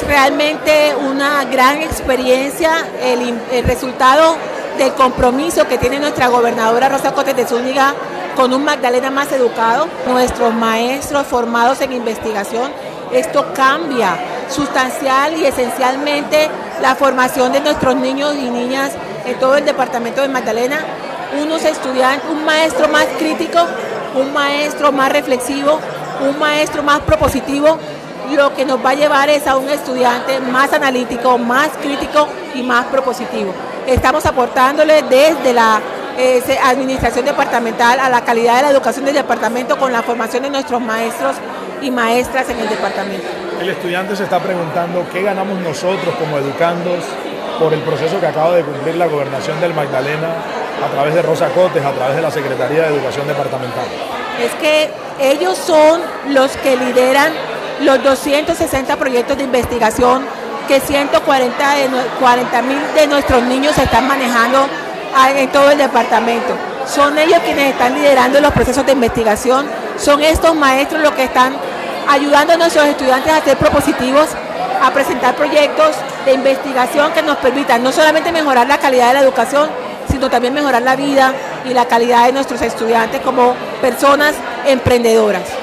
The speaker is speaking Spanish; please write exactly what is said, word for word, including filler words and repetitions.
realmente una gran experiencia, el, el resultado del compromiso que tiene nuestra gobernadora Rosa Cotes de Zúñiga con un Magdalena más educado, nuestros maestros formados en investigación. Esto cambia sustancial y esencialmente la formación de nuestros niños y niñas en todo el departamento de Magdalena. Unos estudiantes, un maestro más crítico, un maestro más reflexivo, un maestro más propositivo, lo que nos va a llevar es a un estudiante más analítico, más crítico y más propositivo. Estamos aportándole desde la eh, administración departamental a la calidad de la educación del departamento con la formación de nuestros maestros y maestras en el departamento. El estudiante se está preguntando qué ganamos nosotros como educandos por el proceso que acaba de cumplir la gobernación del Magdalena a través de Rosa Cotes, a través de la Secretaría de Educación Departamental. Es que ellos son los que lideran los doscientos sesenta proyectos de investigación que ciento cuarenta mil de nuestros niños están manejando en todo el departamento. Son ellos quienes están liderando los procesos de investigación, son estos maestros los que están ayudando a nuestros estudiantes a ser propositivos, a presentar proyectos de investigación que nos permitan no solamente mejorar la calidad de la educación, sino también mejorar la vida y la calidad de nuestros estudiantes como personas emprendedoras.